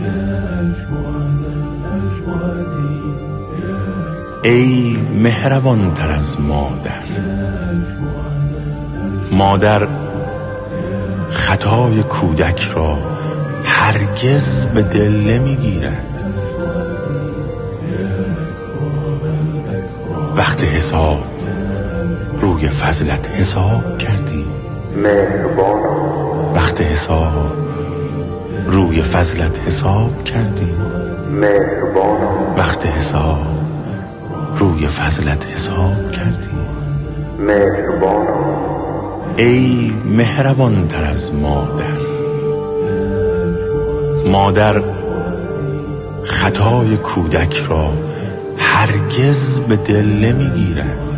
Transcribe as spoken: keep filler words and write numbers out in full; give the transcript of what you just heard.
ای مهربان تر از مادر، مادر خطای کودک را هرگز به دل نمیگیرد. وقت حساب روی فضلت حساب کردی مهربانا. وقت حساب روی فضلت حساب کردی مهربانا. وقت حساب روی فضلت حساب کردی مهربانا. ای مهربان تر از مادر، مادر خطای کودک را هرگز به دل نمیگیرد.